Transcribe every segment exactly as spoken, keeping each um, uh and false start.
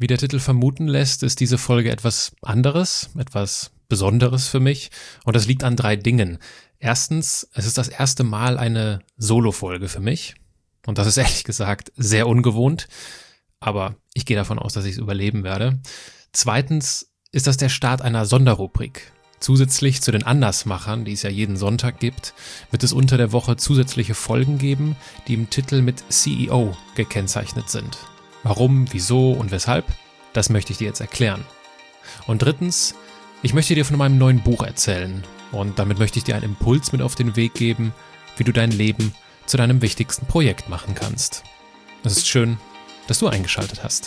Wie der Titel vermuten lässt, ist diese Folge etwas anderes, etwas Besonderes für mich. Und das liegt an drei Dingen. Erstens, es ist das erste Mal eine Solo-Folge für mich. Und das ist ehrlich gesagt sehr ungewohnt. Aber ich gehe davon aus, dass ich es überleben werde. Zweitens ist das der Start einer Sonderrubrik. Zusätzlich zu den Andersmachern, die es ja jeden Sonntag gibt, wird es unter der Woche zusätzliche Folgen geben, die im Titel mit C E O gekennzeichnet sind. Warum, wieso und weshalb, das möchte ich dir jetzt erklären. Und drittens, ich möchte dir von meinem neuen Buch erzählen und damit möchte ich dir einen Impuls mit auf den Weg geben, wie du dein Leben zu deinem wichtigsten Projekt machen kannst. Es ist schön, dass du eingeschaltet hast.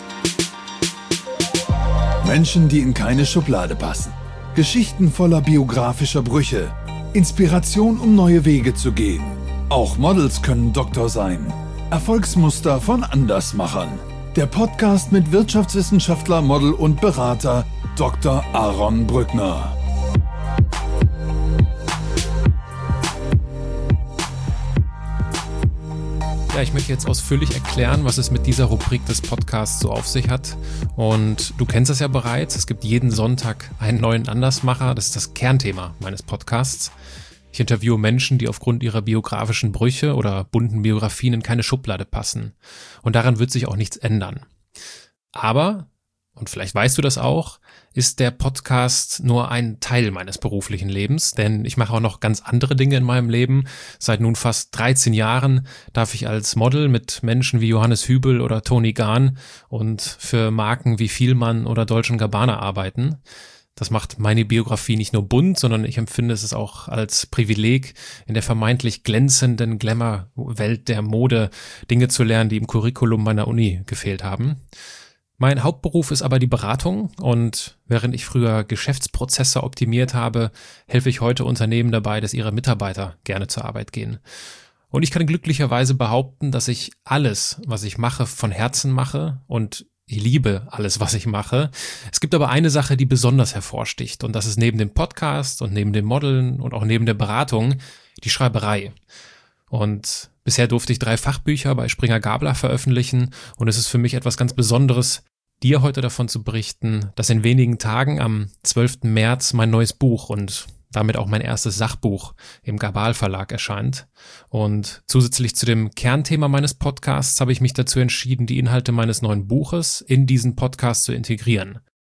Menschen, die in keine Schublade passen. Geschichten voller biografischer Brüche. Inspiration, um neue Wege zu gehen. Auch Models können Doktor sein. Erfolgsmuster von Andersmachern. Der Podcast mit Wirtschaftswissenschaftler, Model und Berater Doktor Aaron Brückner. Ja, ich möchte jetzt ausführlich erklären, was es mit dieser Rubrik des Podcasts so auf sich hat. Und du kennst es ja bereits, es gibt jeden Sonntag einen neuen Andersmacher. Das ist das Kernthema meines Podcasts. Ich interviewe Menschen, die aufgrund ihrer biografischen Brüche oder bunten Biografien in keine Schublade passen. Und daran wird sich auch nichts ändern. Aber, und vielleicht weißt du das auch, ist der Podcast nur ein Teil meines beruflichen Lebens, denn ich mache auch noch ganz andere Dinge in meinem Leben. Seit nun fast dreizehn Jahren darf ich als Model mit Menschen wie Johannes Hübel oder Toni Gahn und für Marken wie Vielmann oder Dolce und Gabbana arbeiten. Das macht meine Biografie nicht nur bunt, sondern ich empfinde es auch als Privileg, in der vermeintlich glänzenden Glamour-Welt der Mode Dinge zu lernen, die im Curriculum meiner Uni gefehlt haben. Mein Hauptberuf ist aber die Beratung und während ich früher Geschäftsprozesse optimiert habe, helfe ich heute Unternehmen dabei, dass ihre Mitarbeiter gerne zur Arbeit gehen. Und ich kann glücklicherweise behaupten, dass ich alles, was ich mache, von Herzen mache und ich liebe alles, was ich mache. Es gibt aber eine Sache, die besonders hervorsticht und das ist neben dem Podcast und neben dem Modeln und auch neben der Beratung die Schreiberei. Und bisher durfte ich drei Fachbücher bei Springer Gabler veröffentlichen und es ist für mich etwas ganz Besonderes, dir heute davon zu berichten, dass in wenigen Tagen am zwölften März mein neues Buch und damit auch mein erstes Sachbuch im Gabal Verlag erscheint. Und zusätzlich zu dem Kernthema meines Podcasts habe ich mich dazu entschieden, die Inhalte meines neuen Buches in diesen Podcast zu integrieren.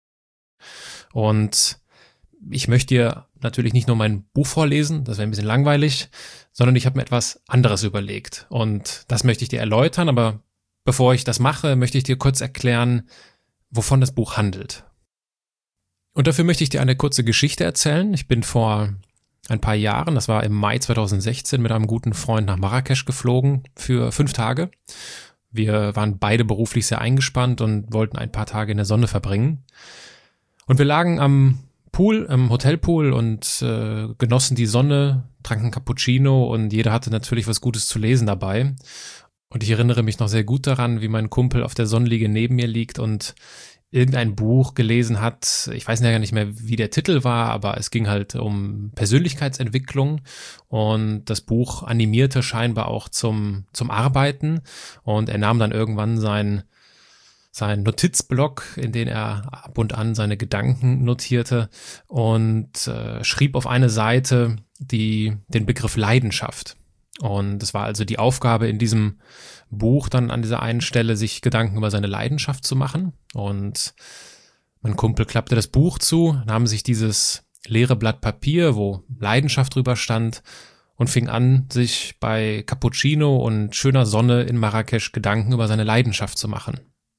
Und ich möchte dir natürlich nicht nur mein Buch vorlesen, das wäre ein bisschen langweilig, sondern ich habe mir etwas anderes überlegt. Und das möchte ich dir erläutern, aber bevor ich das mache, möchte ich dir kurz erklären, wovon das Buch handelt. Und dafür möchte ich dir eine kurze Geschichte erzählen. Ich bin vor ein paar Jahren, das war im Mai zweitausendsechzehn, mit einem guten Freund nach Marrakesch geflogen für fünf Tage. Wir waren beide beruflich sehr eingespannt und wollten ein paar Tage in der Sonne verbringen. Und wir lagen am Pool, am Hotelpool und äh, genossen die Sonne, tranken Cappuccino und jeder hatte natürlich was Gutes zu lesen dabei. Und ich erinnere mich noch sehr gut daran, wie mein Kumpel auf der Sonnenliege neben mir liegt und irgendein Buch gelesen hat. Ich weiß ja nicht mehr, wie der Titel war, aber es ging halt um Persönlichkeitsentwicklung und das Buch animierte scheinbar auch zum zum Arbeiten und er nahm dann irgendwann sein sein Notizblock, in den er ab und an seine Gedanken notierte und äh, schrieb auf eine Seite die den Begriff Leidenschaft. Und es war also die Aufgabe in diesem Buch dann an dieser einen Stelle, sich Gedanken über seine Leidenschaft zu machen. Und mein Kumpel klappte das Buch zu, nahm sich dieses leere Blatt Papier, wo Leidenschaft drüber stand, und fing an, sich bei Cappuccino und schöner Sonne in Marrakesch Gedanken über seine Leidenschaft zu machen.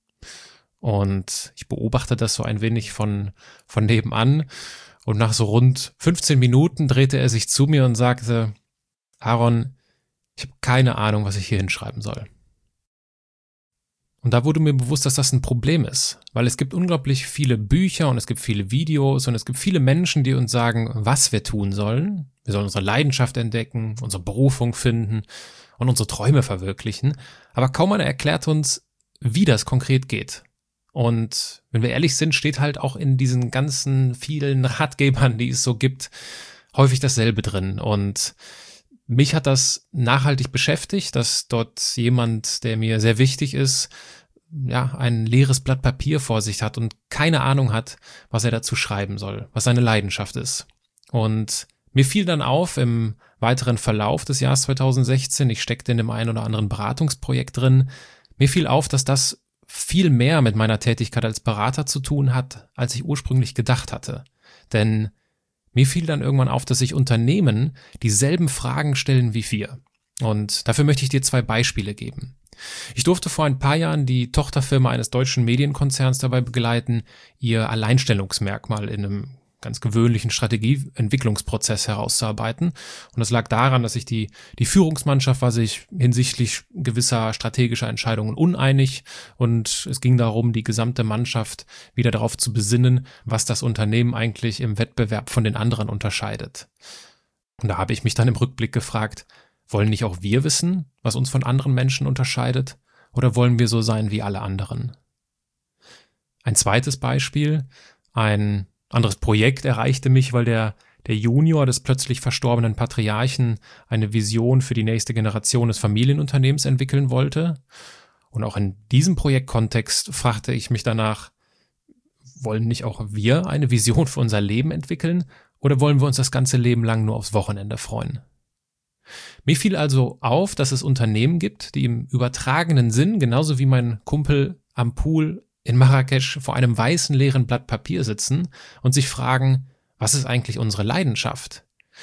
Und ich beobachte das so ein wenig von, von nebenan. Und nach so rund fünfzehn Minuten drehte er sich zu mir und sagte: Aaron, ich habe keine Ahnung, was ich hier hinschreiben soll. Und da wurde mir bewusst, dass das ein Problem ist, weil es gibt unglaublich viele Bücher und es gibt viele Videos und es gibt viele Menschen, die uns sagen, was wir tun sollen. Wir sollen unsere Leidenschaft entdecken, unsere Berufung finden und unsere Träume verwirklichen. Aber kaum einer erklärt uns, wie das konkret geht. Und wenn wir ehrlich sind, steht halt auch in diesen ganzen vielen Ratgebern, die es so gibt, häufig dasselbe drin. Und mich hat das nachhaltig beschäftigt, dass dort jemand, der mir sehr wichtig ist, ja, ein leeres Blatt Papier vor sich hat und keine Ahnung hat, was er dazu schreiben soll, was seine Leidenschaft ist. Und mir fiel dann auf im weiteren Verlauf des Jahres zweitausendsechzehn, ich steckte in dem einen oder anderen Beratungsprojekt drin, mir fiel auf, dass das viel mehr mit meiner Tätigkeit als Berater zu tun hat, als ich ursprünglich gedacht hatte. Denn mir fiel dann irgendwann auf, dass sich Unternehmen dieselben Fragen stellen wie wir. Und dafür möchte ich dir zwei Beispiele geben. Ich durfte vor ein paar Jahren die Tochterfirma eines deutschen Medienkonzerns dabei begleiten, ihr Alleinstellungsmerkmal in einem ganz gewöhnlichen Strategieentwicklungsprozess herauszuarbeiten. Und das lag daran, dass sich die, die Führungsmannschaft war sich hinsichtlich gewisser strategischer Entscheidungen uneinig und es ging darum, die gesamte Mannschaft wieder darauf zu besinnen, was das Unternehmen eigentlich im Wettbewerb von den anderen unterscheidet. Und da habe ich mich dann im Rückblick gefragt, wollen nicht auch wir wissen, was uns von anderen Menschen unterscheidet, oder wollen wir so sein wie alle anderen? Ein zweites Beispiel, ein anderes Projekt erreichte mich, weil der, der Junior des plötzlich verstorbenen Patriarchen eine Vision für die nächste Generation des Familienunternehmens entwickeln wollte. Und auch in diesem Projektkontext fragte ich mich danach, wollen nicht auch wir eine Vision für unser Leben entwickeln oder wollen wir uns das ganze Leben lang nur aufs Wochenende freuen? Mir fiel also auf, dass es Unternehmen gibt, die im übertragenen Sinn, genauso wie mein Kumpel am Pool in Marrakesch vor einem weißen leeren Blatt Papier sitzen und sich fragen, was ist eigentlich unsere Leidenschaft?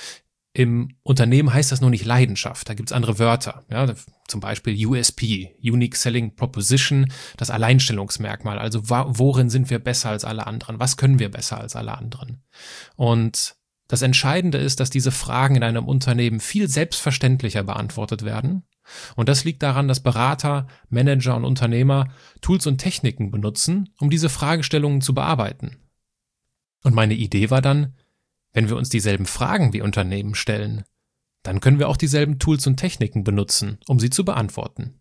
Im Unternehmen heißt das nur nicht Leidenschaft, da gibt es andere Wörter, ja, zum Beispiel U S P, Unique Selling Proposition, das Alleinstellungsmerkmal, also worin sind wir besser als alle anderen, was können wir besser als alle anderen? Und das Entscheidende ist, dass diese Fragen in einem Unternehmen viel selbstverständlicher beantwortet werden. Und das liegt daran, dass Berater, Manager und Unternehmer Tools und Techniken benutzen, um diese Fragestellungen zu bearbeiten. Und meine Idee war dann, wenn wir uns dieselben Fragen wie Unternehmen stellen, dann können wir auch dieselben Tools und Techniken benutzen, um sie zu beantworten.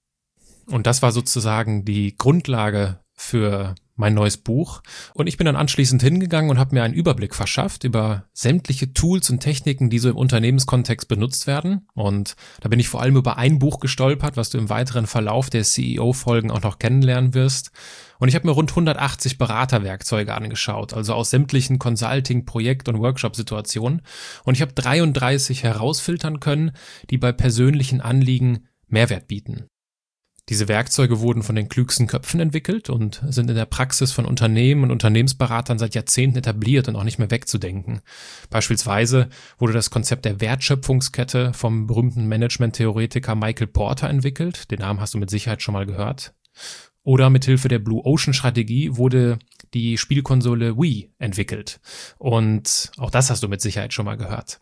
Und das war sozusagen die Grundlage für mein neues Buch. Und ich bin dann anschließend hingegangen und habe mir einen Überblick verschafft über sämtliche Tools und Techniken, die so im Unternehmenskontext benutzt werden. Und da bin ich vor allem über ein Buch gestolpert, was du im weiteren Verlauf der C E O-Folgen auch noch kennenlernen wirst. Und ich habe mir rund hundertachtzig Beraterwerkzeuge angeschaut, also aus sämtlichen Consulting-, Projekt- und Workshop-Situationen. Und ich habe dreiunddreißig herausfiltern können, die bei persönlichen Anliegen Mehrwert bieten. Diese Werkzeuge wurden von den klügsten Köpfen entwickelt und sind in der Praxis von Unternehmen und Unternehmensberatern seit Jahrzehnten etabliert und auch nicht mehr wegzudenken. Beispielsweise wurde das Konzept der Wertschöpfungskette vom berühmten Management-Theoretiker Michael Porter entwickelt. Den Namen hast du mit Sicherheit schon mal gehört. Oder mithilfe der Blue Ocean Strategie wurde die Spielkonsole Wii entwickelt. Und auch das hast du mit Sicherheit schon mal gehört.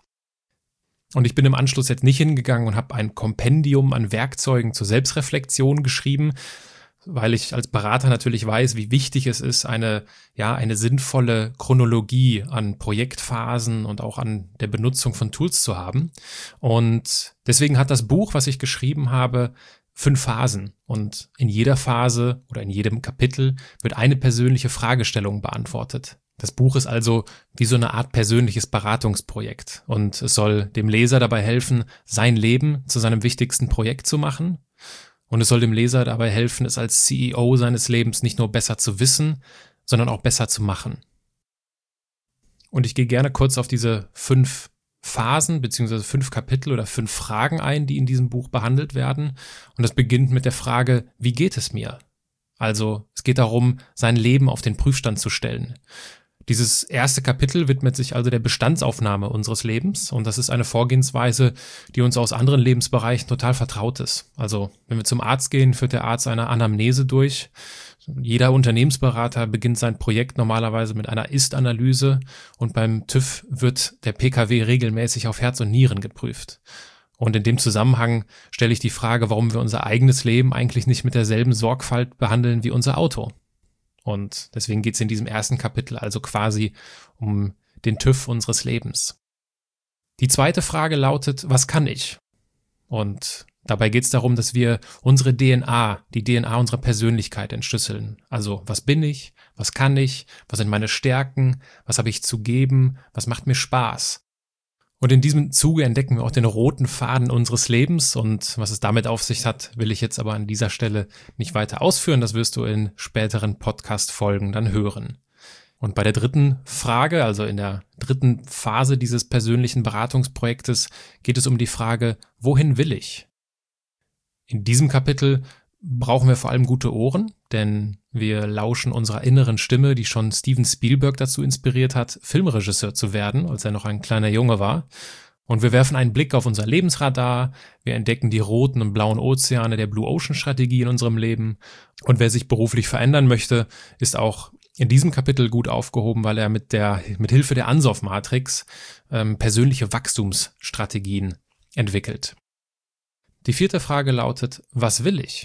Und ich bin im Anschluss jetzt nicht hingegangen und habe ein Kompendium an Werkzeugen zur Selbstreflexion geschrieben, weil ich als Berater natürlich weiß, wie wichtig es ist, eine, ja, eine sinnvolle Chronologie an Projektphasen und auch an der Benutzung von Tools zu haben. Und deswegen hat das Buch, was ich geschrieben habe, fünf Phasen. Und in jeder Phase oder in jedem Kapitel wird eine persönliche Fragestellung beantwortet. Das Buch ist also wie so eine Art persönliches Beratungsprojekt und es soll dem Leser dabei helfen, sein Leben zu seinem wichtigsten Projekt zu machen und es soll dem Leser dabei helfen, es als C E O seines Lebens nicht nur besser zu wissen, sondern auch besser zu machen. Und ich gehe gerne kurz auf diese fünf Phasen beziehungsweise fünf Kapitel oder fünf Fragen ein, die in diesem Buch behandelt werden. Und das beginnt mit der Frage, wie geht es mir? Also es geht darum, sein Leben auf den Prüfstand zu stellen. Dieses erste Kapitel widmet sich also der Bestandsaufnahme unseres Lebens und das ist eine Vorgehensweise, die uns aus anderen Lebensbereichen total vertraut ist. Also wenn wir zum Arzt gehen, führt der Arzt eine Anamnese durch. Jeder Unternehmensberater beginnt sein Projekt normalerweise mit einer Ist-Analyse und beim TÜV wird der P K W regelmäßig auf Herz und Nieren geprüft. Und in dem Zusammenhang stelle ich die Frage, warum wir unser eigenes Leben eigentlich nicht mit derselben Sorgfalt behandeln wie unser Auto. Und deswegen geht es in diesem ersten Kapitel also quasi um den TÜV unseres Lebens. Die zweite Frage lautet, was kann ich? Und dabei geht es darum, dass wir unsere D N A, die D N A unserer Persönlichkeit entschlüsseln. Also was bin ich, was kann ich, was sind meine Stärken, was habe ich zu geben, was macht mir Spaß? Und in diesem Zuge entdecken wir auch den roten Faden unseres Lebens, und was es damit auf sich hat, will ich jetzt aber an dieser Stelle nicht weiter ausführen. Das wirst du in späteren Podcast-Folgen dann hören. Und bei der dritten Frage, also in der dritten Phase dieses persönlichen Beratungsprojektes, geht es um die Frage, wohin will ich? In diesem Kapitel brauchen wir vor allem gute Ohren, denn wir lauschen unserer inneren Stimme, die schon Steven Spielberg dazu inspiriert hat, Filmregisseur zu werden, als er noch ein kleiner Junge war. Und wir werfen einen Blick auf unser Lebensradar, wir entdecken die roten und blauen Ozeane der Blue Ocean Strategie in unserem Leben. Und wer sich beruflich verändern möchte, ist auch in diesem Kapitel gut aufgehoben, weil er mit der mit Hilfe der Ansoff-Matrix ähm, persönliche Wachstumsstrategien entwickelt. Die vierte Frage lautet, was will ich?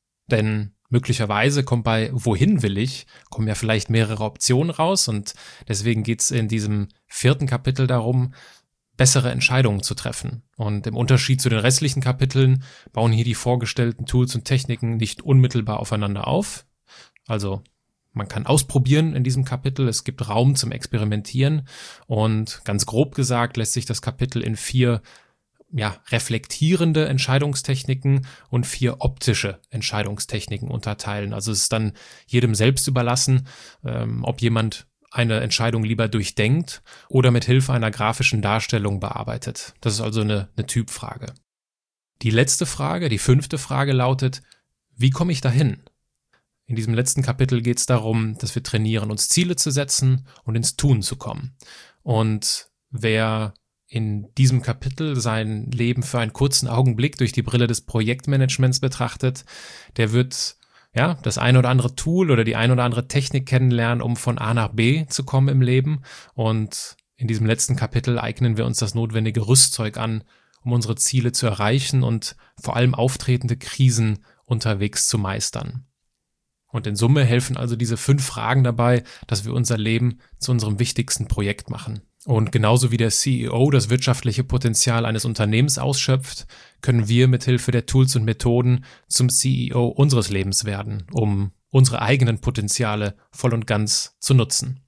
Denn möglicherweise kommt bei wohin will ich, kommen ja vielleicht mehrere Optionen raus, und deswegen geht es in diesem vierten Kapitel darum, bessere Entscheidungen zu treffen. Und im Unterschied zu den restlichen Kapiteln bauen hier die vorgestellten Tools und Techniken nicht unmittelbar aufeinander auf. Also man kann ausprobieren in diesem Kapitel, es gibt Raum zum Experimentieren, und ganz grob gesagt lässt sich das Kapitel in vier ja, reflektierende Entscheidungstechniken und vier optische Entscheidungstechniken unterteilen. Also es ist dann jedem selbst überlassen, ähm, ob jemand eine Entscheidung lieber durchdenkt oder mit Hilfe einer grafischen Darstellung bearbeitet. Das ist also eine, eine Typfrage. Die letzte Frage, die fünfte Frage lautet, wie komme ich dahin? In diesem letzten Kapitel geht es darum, dass wir trainieren, uns Ziele zu setzen und ins Tun zu kommen. Und wer in diesem Kapitel sein Leben für einen kurzen Augenblick durch die Brille des Projektmanagements betrachtet, der wird ja das ein oder andere Tool oder die ein oder andere Technik kennenlernen, um von A nach B zu kommen im Leben. Und in diesem letzten Kapitel eignen wir uns das notwendige Rüstzeug an, um unsere Ziele zu erreichen und vor allem auftretende Krisen unterwegs zu meistern. Und in Summe helfen also diese fünf Fragen dabei, dass wir unser Leben zu unserem wichtigsten Projekt machen. Und genauso wie der C E O das wirtschaftliche Potenzial eines Unternehmens ausschöpft, können wir mit Hilfe der Tools und Methoden zum C E O unseres Lebens werden, um unsere eigenen Potenziale voll und ganz zu nutzen.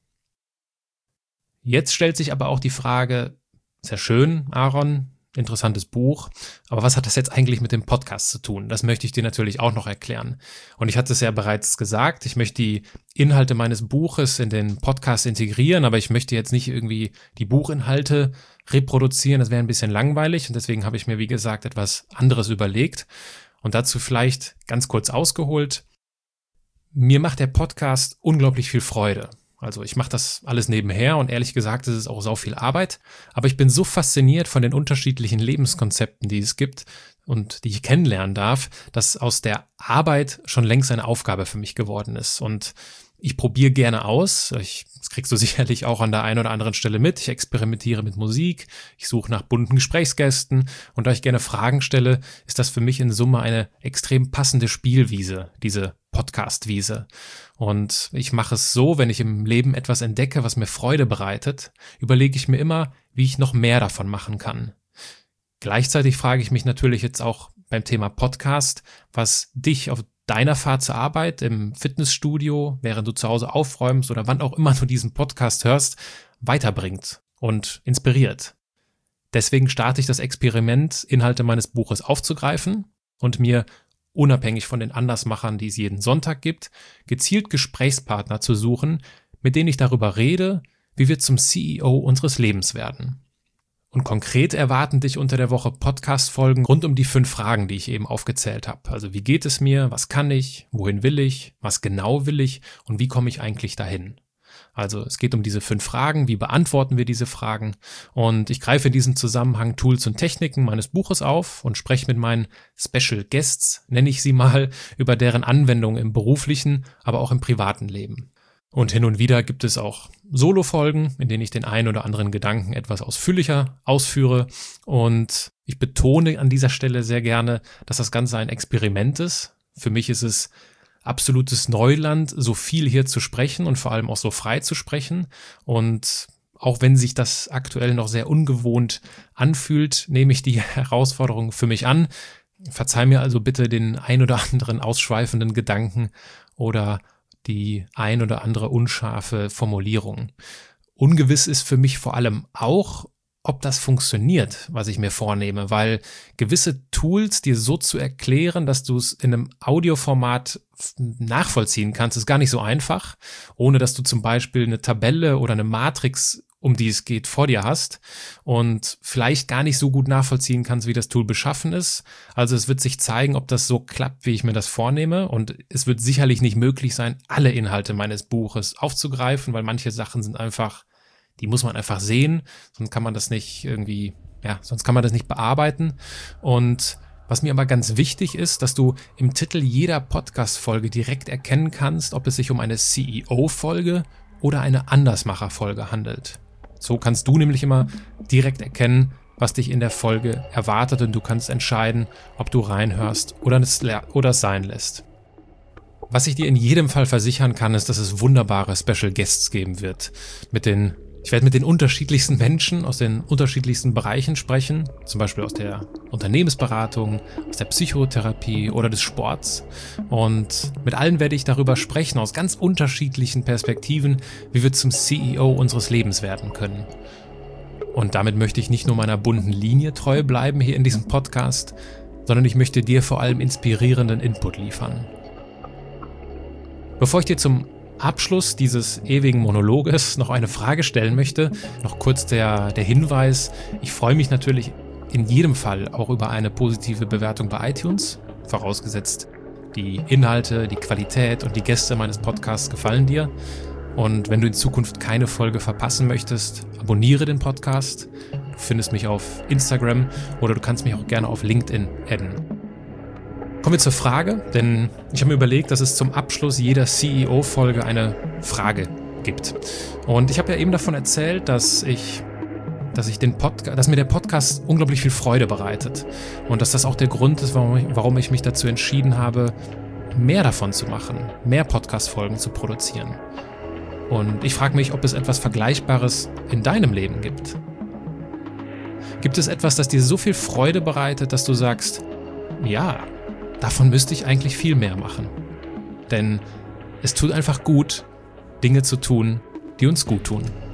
Jetzt stellt sich aber auch die Frage, sehr schön, Aaron, interessantes Buch, aber was hat das jetzt eigentlich mit dem Podcast zu tun? Das möchte ich dir natürlich auch noch erklären. Und ich hatte es ja bereits gesagt, ich möchte die Inhalte meines Buches in den Podcast integrieren, aber ich möchte jetzt nicht irgendwie die Buchinhalte reproduzieren, das wäre ein bisschen langweilig, und deswegen habe ich mir, wie gesagt, etwas anderes überlegt. Und dazu vielleicht ganz kurz ausgeholt, mir macht der Podcast unglaublich viel Freude. Also ich mache das alles nebenher, und ehrlich gesagt ist es auch sau viel Arbeit, aber ich bin so fasziniert von den unterschiedlichen Lebenskonzepten, die es gibt und die ich kennenlernen darf, dass aus der Arbeit schon längst eine Aufgabe für mich geworden ist. Und ich probiere gerne aus, ich, das kriegst du sicherlich auch an der einen oder anderen Stelle mit, ich experimentiere mit Musik, ich suche nach bunten Gesprächsgästen, und da ich gerne Fragen stelle, ist das für mich in Summe eine extrem passende Spielwiese, diese Podcast-Wiese. Und ich mache es so, wenn ich im Leben etwas entdecke, was mir Freude bereitet, überlege ich mir immer, wie ich noch mehr davon machen kann. Gleichzeitig frage ich mich natürlich jetzt auch beim Thema Podcast, was dich auf deiner Fahrt zur Arbeit, im Fitnessstudio, während du zu Hause aufräumst oder wann auch immer du diesen Podcast hörst, weiterbringt und inspiriert. Deswegen starte ich das Experiment, Inhalte meines Buches aufzugreifen und mir unabhängig von den Andersmachern, die es jeden Sonntag gibt, gezielt Gesprächspartner zu suchen, mit denen ich darüber rede, wie wir zum C E O unseres Lebens werden. Und konkret erwarten dich unter der Woche Podcast-Folgen rund um die fünf Fragen, die ich eben aufgezählt habe. Also wie geht es mir, was kann ich, wohin will ich, was genau will ich und wie komme ich eigentlich dahin? Also es geht um diese fünf Fragen, wie beantworten wir diese Fragen, und ich greife in diesem Zusammenhang Tools und Techniken meines Buches auf und spreche mit meinen Special Guests, nenne ich sie mal, über deren Anwendung im beruflichen, aber auch im privaten Leben. Und hin und wieder gibt es auch Solo-Folgen, in denen ich den einen oder anderen Gedanken etwas ausführlicher ausführe, und ich betone an dieser Stelle sehr gerne, dass das Ganze ein Experiment ist. Für mich ist es absolutes Neuland, so viel hier zu sprechen und vor allem auch so frei zu sprechen. Und auch wenn sich das aktuell noch sehr ungewohnt anfühlt, nehme ich die Herausforderung für mich an. Verzeih mir also bitte den ein oder anderen ausschweifenden Gedanken oder die ein oder andere unscharfe Formulierung. Ungewiss ist für mich vor allem auch, ob das funktioniert, was ich mir vornehme, weil gewisse Tools dir so zu erklären, dass du es in einem Audioformat nachvollziehen kannst, ist gar nicht so einfach, ohne dass du zum Beispiel eine Tabelle oder eine Matrix, um die es geht, vor dir hast und vielleicht gar nicht so gut nachvollziehen kannst, wie das Tool beschaffen ist. Also es wird sich zeigen, ob das so klappt, wie ich mir das vornehme, und es wird sicherlich nicht möglich sein, alle Inhalte meines Buches aufzugreifen, weil manche Sachen sind einfach, die muss man einfach sehen, sonst kann man das nicht irgendwie, ja, sonst kann man das nicht bearbeiten. Und was mir aber ganz wichtig ist, dass du im Titel jeder Podcast-Folge direkt erkennen kannst, ob es sich um eine C E O-Folge oder eine Andersmacher-Folge handelt. So kannst du nämlich immer direkt erkennen, was dich in der Folge erwartet, und du kannst entscheiden, ob du reinhörst oder es, oder es sein lässt. Was ich dir in jedem Fall versichern kann, ist, dass es wunderbare Special Guests geben wird. Mit den, ich werde mit den unterschiedlichsten Menschen aus den unterschiedlichsten Bereichen sprechen, zum Beispiel aus der Unternehmensberatung, aus der Psychotherapie oder des Sports. Und mit allen werde ich darüber sprechen, aus ganz unterschiedlichen Perspektiven, wie wir zum C E O unseres Lebens werden können. Und damit möchte ich nicht nur meiner bunten Linie treu bleiben hier in diesem Podcast, sondern ich möchte dir vor allem inspirierenden Input liefern. Bevor ich dir zum Abschluss dieses ewigen Monologes noch eine Frage stellen möchte, noch kurz der, der Hinweis: Ich freue mich natürlich in jedem Fall auch über eine positive Bewertung bei iTunes, vorausgesetzt die Inhalte, die Qualität und die Gäste meines Podcasts gefallen dir. Und wenn du in Zukunft keine Folge verpassen möchtest, abonniere den Podcast. Du findest mich auf Instagram oder du kannst mich auch gerne auf LinkedIn adden. Kommen wir zur Frage, denn ich habe mir überlegt, dass es zum Abschluss jeder C E O-Folge eine Frage gibt. Und ich habe ja eben davon erzählt, dass ich, dass ich den Podca- dass mir der Podcast unglaublich viel Freude bereitet. Und dass das auch der Grund ist, warum ich, warum ich mich dazu entschieden habe, mehr davon zu machen, mehr Podcast-Folgen zu produzieren. Und ich frage mich, ob es etwas Vergleichbares in deinem Leben gibt. Gibt es etwas, das dir so viel Freude bereitet, dass du sagst, ja, davon müsste ich eigentlich viel mehr machen. Denn es tut einfach gut, Dinge zu tun, die uns gut tun.